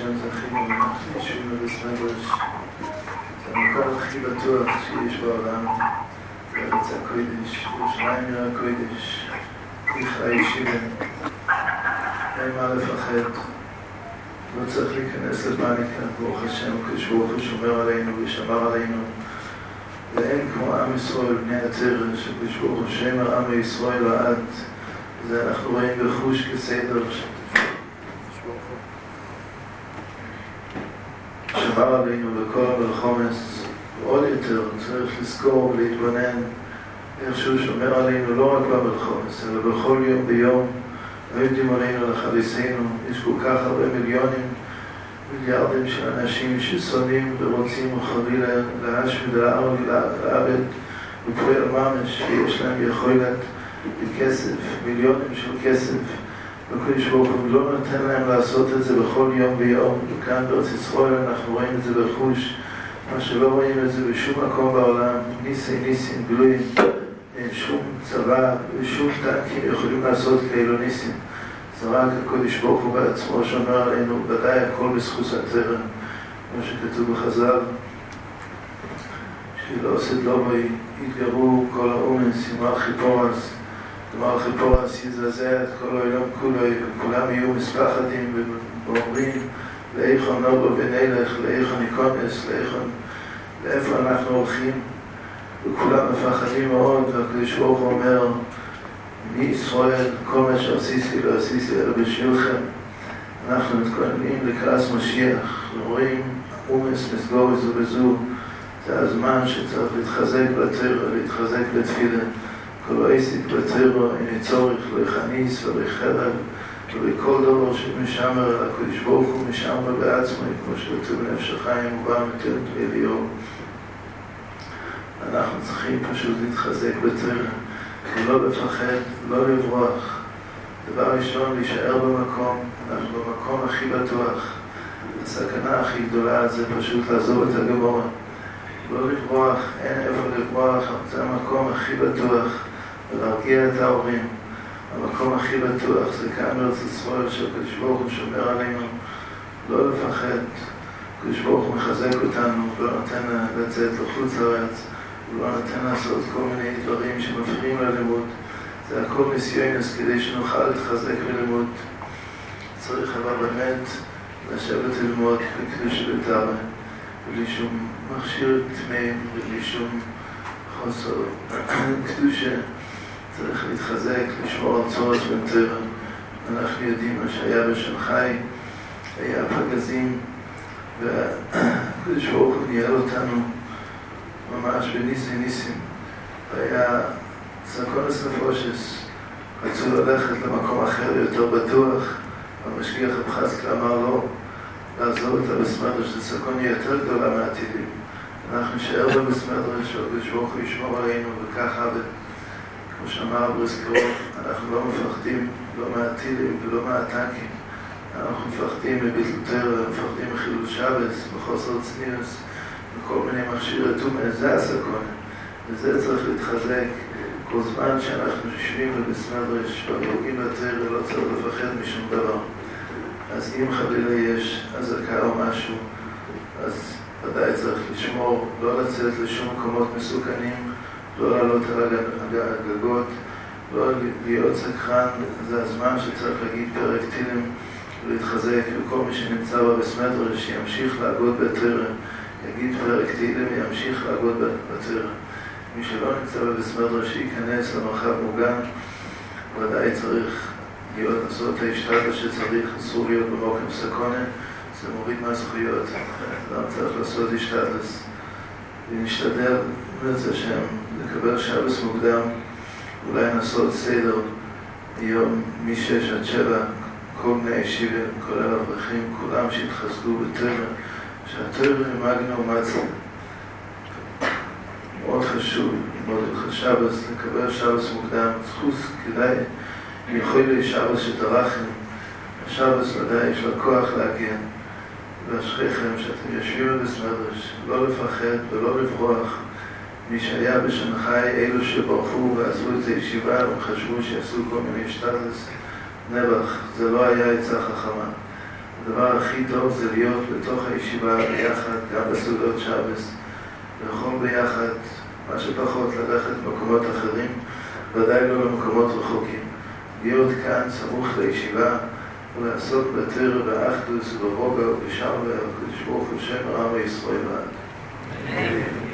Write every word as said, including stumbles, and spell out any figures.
השם זכינו לשום ובסמדרש. זה המקום הכי בטוח שיש בעולם, בארץ הקודש, ירושלים עיר הקודש, ככה הישיבה. אין מה לפחד, לא צריך להיכנס לפאניקה, ברוך השם, כשברוך הוא שומר עלינו ושמר עלינו. ואין כמו עם ישראל, בני התרא, שכשברוך הוא שמר עם ישראל לעד. זה אנחנו רואים בחוש כסדר שמר עלינו בכל המלחומס. ועוד יותר צריך לזכור ולהתבונן איך שהוא שומר עלינו לא רק במלחומס אלא בכל יום ביום. לא יודעים עלינו לחליסנו. יש כל כך הרבה מיליונים מיליארדים של אנשים ששונאים ורוצים חלילה להשמיד ולהרוג ולאבד ופועל ממש שיש להם יכולת בכסף, מיליונים של כסף, הקדוש ברוך הוא לא נותן להם לעשות את זה בכל יום ביום. וכאן בארץ ישראל אנחנו רואים את זה בחוש, מה שלא רואים את זה בשום מקום בעולם. ניסי ניסים גלויים, אין שום צבא ושום טנקים יכולים לעשות כאלו ניסים. זה רק הקדוש ברוך הוא בעצמו שומר עלינו, ודאי הכל בזכות התרא, כמו שכתוב בחז"ל, שלא עושה דלומי, יתגרו כל האומץ עם מלכי פורס, מלכי פורס יזעזע את כל העולם כולו, וכולם יהיו מספחדים ואומרים לאיכון נובו ונלך, לאיכון ניכונס, לאיכון, לאיפה אנחנו הולכים, וכולם מפחדים מאוד. והקדוש ברוך הוא אומר, מישראל, כל מה שעשיתי לא עשיתי אלא בשבילכם. אנחנו מתכוננים לקראת משיח, רואים אומץ מסגור זו בזו. זה הזמן שצריך להתחזק בתרא, להתחזק בתפילה. כל העסק בתרא, אין צורך להכניס ולחרב ולכל דבר שמשמר על הקדוש ברוך הוא משמר בעצמו, כמו שכתוב בנפש החיים ובא מתנת אליהו. אנחנו צריכים פשוט להתחזק בתרא, ולא לפחד, לא לברוח. דבר ראשון, להישאר במקום. אנחנו במקום הכי בטוח. הסכנה הכי גדולה זה פשוט לעזוב את הגמורה. לא לברוח, אין איפה לברוח. זה המקום הכי בטוח, ולהרגיע את ההורים. המקום הכי בטוח זה כאן בארץ ישראל, שהקדוש ברוך הוא שומר עלינו. לא לפחד. הקדוש ברוך הוא מחזק אותנו, לא נותן לצאת לחוץ לארץ. הוא לא נותן לעשות כל מיני דברים שמפריעים ללימוד. זה הכל ניסיונס כדי שנוכל להתחזק בלימוד. צריך אבל באמת לשבת ללמוד בקדושה בתרא, בלי שום מכשיר תמים, בלי שום חוסר קדושה. צריך להתחזק, לשמור על צורת בין תרא. אנחנו יודעים מה שהיה בשנחאי, היה פגזים, והקדוש ברוך הוא ניהל אותנו ממש בניסי ניסים. היה סקונס נפושס, רצו ללכת למקום אחר יותר בטוח. המשגיח הבחזקאל אמר לו לעזוב את הבסמדרש, זה סקוניה יותר גדולה מהטילים. אנחנו נשאר בבסמדרש, והקדוש ברוך הוא ישמור עלינו, וככה, כמו שאמר בריסקרוב, אנחנו לא מפחדים לא מהטילים ולא מהטנקים. אנחנו מפחדים מביטול תרא, מפחדים מחילול שבת, בחוסר צניעות, וכל מיני מכשירי טומאה. זה הסקונה, וזה צריך להתחזק. כל זמן שאנחנו יושבים בבסמדרש והורגים בתרא, לא צריך לפחד משום דבר. אז אם חלילה יש אזעקה או משהו, אז ודאי צריך לשמור, לא לצאת לשום מקומות מסוכנים, לא לעלות על הגגות, לא להיות סקרן. זה הזמן שצריך להגיד פרק תהילים ולהתחזק, וכל מי שנמצא בבסמדרש שימשיך לעבוד בתרא, יגיד פרק תהילים וימשיך לעבוד בתרא. מי שלא נמצא בבסמדרש שייכנס למרחב מוגן, ודאי צריך להיות לעשות את ההשתדלות שצריך. אסור להיות במוקם סקונה, זה מוריד מהזכויות. אדם צריך לעשות השתדלות ונשתדל בעזרת השם לקבל שבס מוקדם, אולי לעשות סדר יום משש עד שבע, כל בני הישיבה, כל האברכים, כולם שהתחזקו בתרא, שהתרא מגנו מצה. מאוד חשוב ללמוד את שבס, לקבל שבס מוקדם. זכות כדאי, יכול להיות שבס שתרחם. השבס ודאי יש לה כוח להגן. והשכיכם שאתם יושבים בבסמדרש, לא לפחד ולא לברוח. מי שהיה בשנחאי, אלו שברחו ועזבו את הישיבה, הם חשבו שיעשו כל מיני השתדלות נבח. זה לא היה עצה חכמה. הדבר הכי טוב זה להיות בתוך הישיבה ביחד, גם בסעודות שבס, לאכול ביחד, מה שפחות ללכת למקומות אחרים, ודאי לא למקומות רחוקים. להיות כאן סמוך לישיבה ולעסוק בתורה באחדות וברוגע ובשלווה, הקדוש ברוך הוא שם העם ישראל לעד.